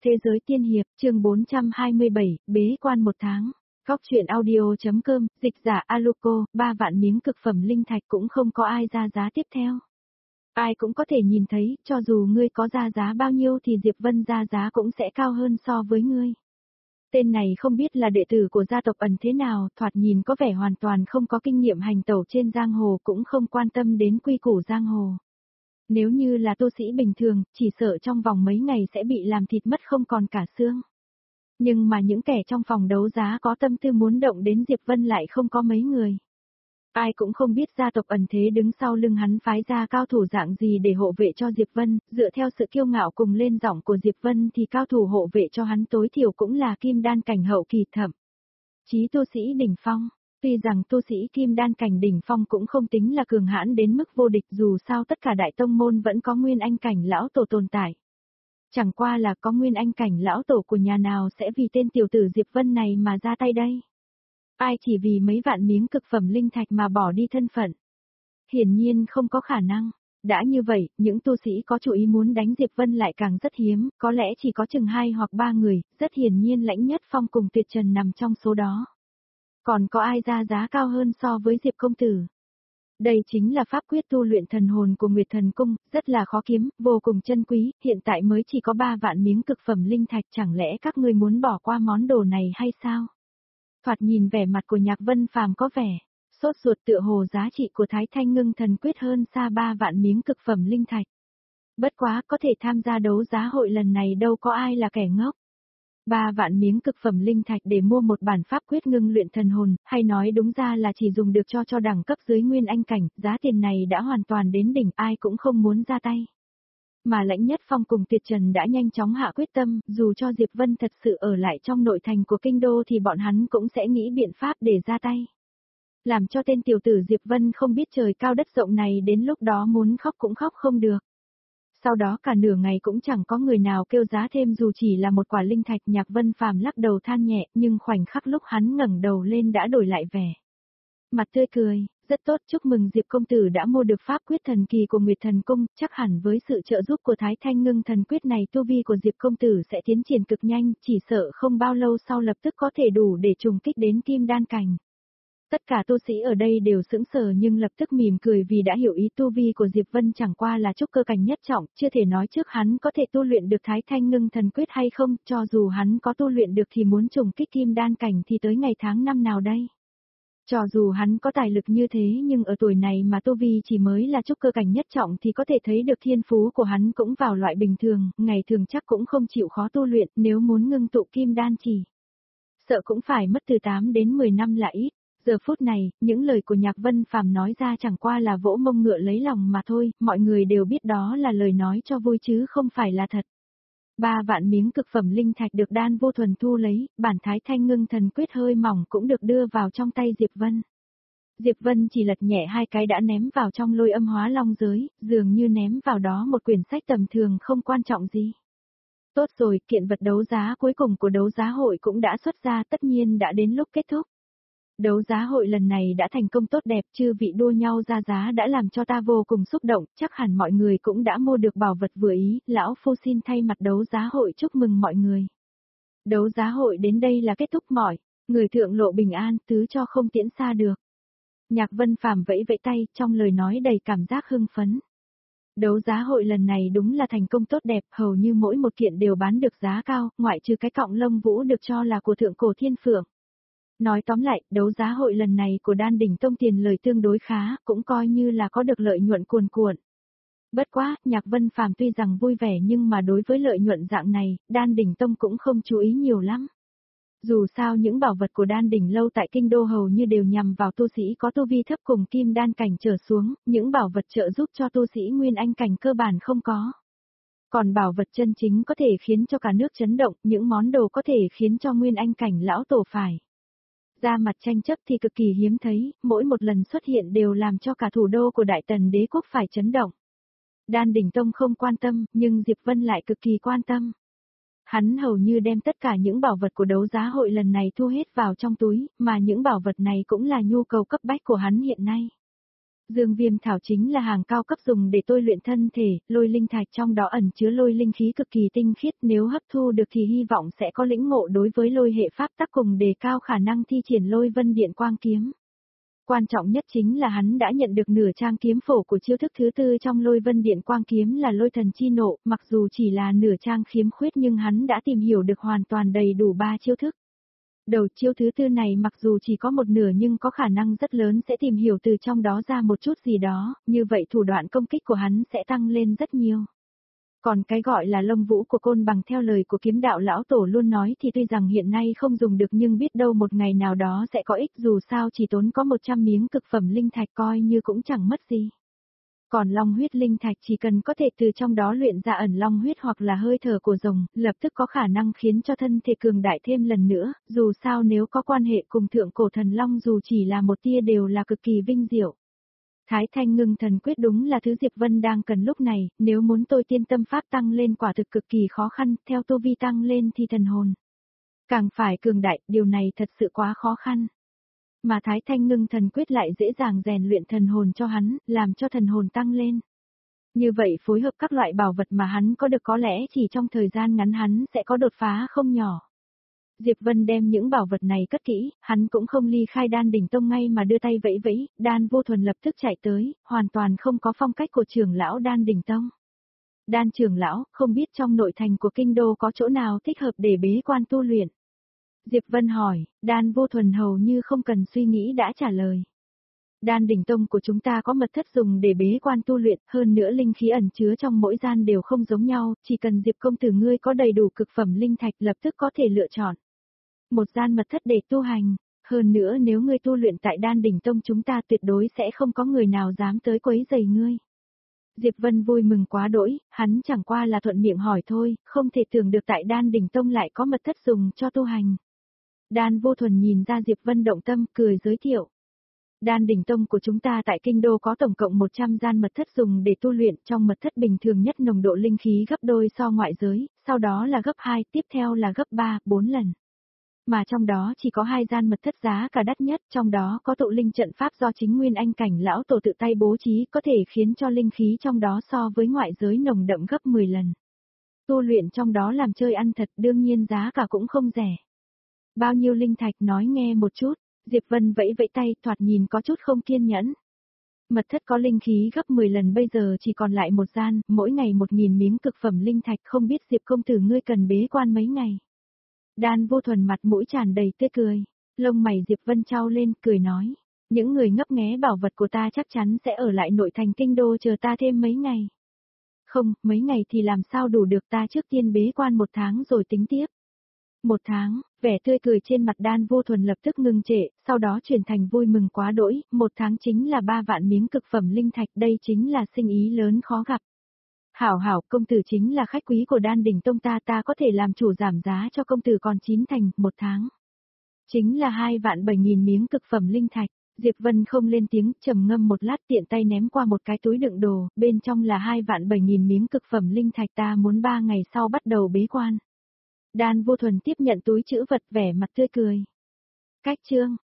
Thế giới tiên hiệp, chương 427, bế quan 1 tháng. Góc truyện audio.com, dịch giả Aluko, 3 vạn miếng cực phẩm linh thạch cũng không có ai ra giá tiếp theo. Ai cũng có thể nhìn thấy, cho dù ngươi có ra giá bao nhiêu thì Diệp Vân ra giá cũng sẽ cao hơn so với ngươi. Tên này không biết là đệ tử của gia tộc ẩn thế nào, thoạt nhìn có vẻ hoàn toàn không có kinh nghiệm hành tẩu trên giang hồ, cũng không quan tâm đến quy củ giang hồ. Nếu như là tu sĩ bình thường, chỉ sợ trong vòng mấy ngày sẽ bị làm thịt mất không còn cả xương. Nhưng mà những kẻ trong phòng đấu giá có tâm tư muốn động đến Diệp Vân lại không có mấy người. Ai cũng không biết gia tộc ẩn thế đứng sau lưng hắn phái ra cao thủ dạng gì để hộ vệ cho Diệp Vân, dựa theo sự kiêu ngạo cùng lên giọng của Diệp Vân thì cao thủ hộ vệ cho hắn tối thiểu cũng là kim đan cảnh hậu kỳ thậm chí tu sĩ đỉnh phong. Tuy rằng tu sĩ kim đan cảnh đỉnh phong cũng không tính là cường hãn đến mức vô địch, dù sao tất cả đại tông môn vẫn có nguyên anh cảnh lão tổ tồn tại. Chẳng qua là có nguyên anh cảnh lão tổ của nhà nào sẽ vì tên tiểu tử Diệp Vân này mà ra tay đây. Ai chỉ vì mấy vạn miếng cực phẩm linh thạch mà bỏ đi thân phận. Hiển nhiên không có khả năng. Đã như vậy, những tu sĩ có chủ ý muốn đánh Diệp Vân lại càng rất hiếm, có lẽ chỉ có chừng 2 hoặc 3 người, rất hiển nhiên Lãnh Nhất Phong cùng Tuyệt Trần nằm trong số đó. Còn có ai ra giá cao hơn so với Diệp công tử? Đây chính là pháp quyết tu luyện thần hồn của Nguyệt Thần Cung, rất là khó kiếm, vô cùng chân quý, hiện tại mới chỉ có 3 vạn miếng cực phẩm linh thạch, chẳng lẽ các ngươi muốn bỏ qua món đồ này hay sao? Thoạt nhìn vẻ mặt của Nhạc Vân Phàm có vẻ sốt ruột, tựa hồ giá trị của Thái Thanh Ngưng Thần Quyết hơn xa 3 vạn miếng cực phẩm linh thạch. Bất quá, có thể tham gia đấu giá hội lần này đâu có ai là kẻ ngốc. 3 vạn miếng cực phẩm linh thạch để mua một bản pháp quyết ngưng luyện thần hồn, hay nói đúng ra là chỉ dùng được cho đẳng cấp dưới nguyên anh cảnh, giá tiền này đã hoàn toàn đến đỉnh, ai cũng không muốn ra tay. Mà Lãnh Nhất Phong cùng Tuyệt Trần đã nhanh chóng hạ quyết tâm, dù cho Diệp Vân thật sự ở lại trong nội thành của kinh đô thì bọn hắn cũng sẽ nghĩ biện pháp để ra tay. Làm cho tên tiểu tử Diệp Vân không biết trời cao đất rộng này đến lúc đó muốn khóc cũng khóc không được. Sau đó cả nửa ngày cũng chẳng có người nào kêu giá thêm dù chỉ là một quả linh thạch. Nhạc Vân Phàm lắc đầu than nhẹ, nhưng khoảnh khắc lúc hắn ngẩng đầu lên đã đổi lại vẻ mặt tươi cười, rất tốt, chúc mừng Diệp công tử đã mua được pháp quyết thần kỳ của Nguyệt Thần Cung, chắc hẳn với sự trợ giúp của Thái Thanh Ngưng Thần Quyết này tu vi của Diệp công tử sẽ tiến triển cực nhanh, chỉ sợ không bao lâu sau lập tức có thể đủ để trùng kích đến kim đan cảnh. Tất cả tu sĩ ở đây đều sững sờ nhưng lập tức mỉm cười vì đã hiểu ý tu vi của Diệp Vân chẳng qua là trúc cơ cảnh nhất trọng, chưa thể nói trước hắn có thể tu luyện được Thái Thanh Ngưng Thần Quyết hay không, cho dù hắn có tu luyện được thì muốn trùng kích kim đan cảnh thì tới ngày tháng năm nào đây. Cho dù hắn có tài lực như thế nhưng ở tuổi này mà tu vi chỉ mới là trúc cơ cảnh nhất trọng thì có thể thấy được thiên phú của hắn cũng vào loại bình thường, ngày thường chắc cũng không chịu khó tu luyện, nếu muốn ngưng tụ kim đan chỉ sợ cũng phải mất từ 8 đến 10 năm là ít. Giờ phút này, những lời của Nhạc Vân Phàm nói ra chẳng qua là vỗ mông ngựa lấy lòng mà thôi, mọi người đều biết đó là lời nói cho vui chứ không phải là thật. 3 vạn miếng cực phẩm linh thạch được Đan Vô Thuần thu lấy, bản Thái Thanh Ngưng Thần Quyết hơi mỏng cũng được đưa vào trong tay Diệp Vân. Diệp Vân chỉ lật nhẹ 2 cái đã ném vào trong Lôi Âm Hóa Long giới, dường như ném vào đó một quyển sách tầm thường không quan trọng gì. Tốt rồi, kiện vật đấu giá cuối cùng của đấu giá hội cũng đã xuất ra, tất nhiên đã đến lúc kết thúc. Đấu giá hội lần này đã thành công tốt đẹp, chư vị đua nhau ra giá đã làm cho ta vô cùng xúc động, chắc hẳn mọi người cũng đã mua được bảo vật vừa ý, lão phu xin thay mặt đấu giá hội chúc mừng mọi người. Đấu giá hội đến đây là kết thúc, mọi người thượng lộ bình an, tứ cho không tiễn xa được. Nhạc Vân Phàm vẫy vẫy tay, trong lời nói đầy cảm giác hưng phấn. Đấu giá hội lần này đúng là thành công tốt đẹp, hầu như mỗi một kiện đều bán được giá cao, ngoại trừ cái cọng lông vũ được cho là của thượng cổ thiên phượng. Nói tóm lại, đấu giá hội lần này của Đan Đỉnh Tông tiền lời tương đối khá, cũng coi như là có được lợi nhuận cuồn cuộn. Bất quá, Nhạc Vân Phàm tuy rằng vui vẻ nhưng mà đối với lợi nhuận dạng này, Đan Đỉnh Tông cũng không chú ý nhiều lắm. Dù sao những bảo vật của Đan Đỉnh lâu tại kinh đô hầu như đều nhằm vào tu sĩ có tu vi thấp cùng kim đan cảnh trở xuống, những bảo vật trợ giúp cho tu sĩ nguyên anh cảnh cơ bản không có. Còn bảo vật chân chính có thể khiến cho cả nước chấn động, những món đồ có thể khiến cho nguyên anh cảnh lão tổ phải ra mặt tranh chấp thì cực kỳ hiếm thấy, mỗi một lần xuất hiện đều làm cho cả thủ đô của Đại Tần đế quốc phải chấn động. Đan Đỉnh Tông không quan tâm, nhưng Diệp Vân lại cực kỳ quan tâm. Hắn hầu như đem tất cả những bảo vật của đấu giá hội lần này thu hết vào trong túi, mà những bảo vật này cũng là nhu cầu cấp bách của hắn hiện nay. Dương viêm thảo chính là hàng cao cấp dùng để tôi luyện thân thể, lôi linh thạch trong đó ẩn chứa lôi linh khí cực kỳ tinh khiết, nếu hấp thu được thì hy vọng sẽ có lĩnh ngộ đối với lôi hệ pháp tắc cùng đề cao khả năng thi triển lôi vân điện quang kiếm. Quan trọng nhất chính là hắn đã nhận được nửa trang kiếm phổ của chiêu thức thứ tư trong lôi vân điện quang kiếm là lôi thần chi nộ, mặc dù chỉ là nửa trang khiếm khuyết nhưng hắn đã tìm hiểu được hoàn toàn đầy đủ 3 chiêu thức. Đầu chiêu thứ tư này mặc dù chỉ có một nửa nhưng có khả năng rất lớn sẽ tìm hiểu từ trong đó ra một chút gì đó, như vậy thủ đoạn công kích của hắn sẽ tăng lên rất nhiều. Còn cái gọi là lông vũ của côn bằng theo lời của kiếm đạo lão tổ luôn nói thì tuy rằng hiện nay không dùng được nhưng biết đâu một ngày nào đó sẽ có ích, dù sao chỉ tốn có 100 miếng cực phẩm linh thạch coi như cũng chẳng mất gì. Còn long huyết linh thạch chỉ cần có thể từ trong đó luyện ra ẩn long huyết hoặc là hơi thở của rồng, lập tức có khả năng khiến cho thân thể cường đại thêm lần nữa, dù sao nếu có quan hệ cùng thượng cổ thần long dù chỉ là một tia đều là cực kỳ vinh diệu. Thái Thanh Ngưng Thần Quyết đúng là thứ Diệp Vân đang cần lúc này, nếu muốn tôi tiên tâm pháp tăng lên quả thực cực kỳ khó khăn, theo tu vi tăng lên thì thần hồn càng phải cường đại, điều này thật sự quá khó khăn. Mà Thái Thanh Ngưng Thần Quyết lại dễ dàng rèn luyện thần hồn cho hắn, làm cho thần hồn tăng lên. Như vậy phối hợp các loại bảo vật mà hắn có được có lẽ chỉ trong thời gian ngắn hắn sẽ có đột phá không nhỏ. Diệp Vân đem những bảo vật này cất kỹ, hắn cũng không ly khai Đan Đỉnh Tông ngay mà đưa tay vẫy vẫy, Đan Vô Thuần lập tức chạy tới, hoàn toàn không có phong cách của trưởng lão Đan Đỉnh Tông. Đan trưởng lão, không biết trong nội thành của kinh đô có chỗ nào thích hợp để bế quan tu luyện. Diệp Vân hỏi, Đan Vô Thuần hầu như không cần suy nghĩ đã trả lời. Đan Đỉnh Tông của chúng ta có mật thất dùng để bế quan tu luyện, hơn nữa linh khí ẩn chứa trong mỗi gian đều không giống nhau, chỉ cần Diệp công tử ngươi có đầy đủ cực phẩm linh thạch lập tức có thể lựa chọn một gian mật thất để tu hành, hơn nữa nếu ngươi tu luyện tại Đan Đỉnh Tông chúng ta tuyệt đối sẽ không có người nào dám tới quấy rầy ngươi. Diệp Vân vui mừng quá đỗi, hắn chẳng qua là thuận miệng hỏi thôi, không thể tưởng được tại Đan Đỉnh Tông lại có mật thất dùng cho tu hành. Đan Vô Thuần nhìn ra Diệp Vân động tâm, cười giới thiệu. Đan Đỉnh Tông của chúng ta tại kinh đô có tổng cộng 100 gian mật thất dùng để tu luyện, trong mật thất bình thường nhất nồng độ linh khí gấp đôi so ngoại giới, sau đó là gấp 2, tiếp theo là gấp 3, 4 lần. Mà trong đó chỉ có 2 gian mật thất giá cả đắt nhất, trong đó có tụ linh trận pháp do chính Nguyên Anh cảnh lão tổ tự tay bố trí có thể khiến cho linh khí trong đó so với ngoại giới nồng đậm gấp 10 lần. Tu luyện trong đó làm chơi ăn thật, đương nhiên giá cả cũng không rẻ. Bao nhiêu linh thạch nói nghe một chút, Diệp Vân vẫy vẫy tay thoạt nhìn có chút không kiên nhẫn. Mật thất có linh khí gấp 10 lần bây giờ chỉ còn lại một gian, mỗi ngày 1000 miếng cực phẩm linh thạch, không biết Diệp công tử ngươi cần bế quan mấy ngày. Đan Vô Thuần mặt mũi tràn đầy tươi cười, lông mày Diệp Vân trao lên, cười nói, những người ngấp nghé bảo vật của ta chắc chắn sẽ ở lại nội thành kinh đô chờ ta thêm mấy ngày. Không, mấy ngày thì làm sao đủ được, ta trước tiên bế quan 1 tháng rồi tính tiếp. 1 tháng, vẻ tươi cười trên mặt Đan Vô Thuần lập tức ngừng trệ, sau đó chuyển thành vui mừng quá đỗi, 1 tháng chính là 3 vạn miếng cực phẩm linh thạch, đây chính là sinh ý lớn khó gặp. Hảo hảo, công tử chính là khách quý của Đan Đỉnh Tông ta có thể làm chủ giảm giá cho công tử còn 9 thành, 1 tháng. Chính là 2.700.000 miếng cực phẩm linh thạch. Diệp Vân không lên tiếng, trầm ngâm một lát tiện tay ném qua một cái túi đựng đồ, bên trong là 2.700.000 miếng cực phẩm linh thạch, ta muốn 3 ngày sau bắt đầu bế quan. Đan Vô Thuần tiếp nhận túi trữ vật vẻ mặt tươi cười. Cách chương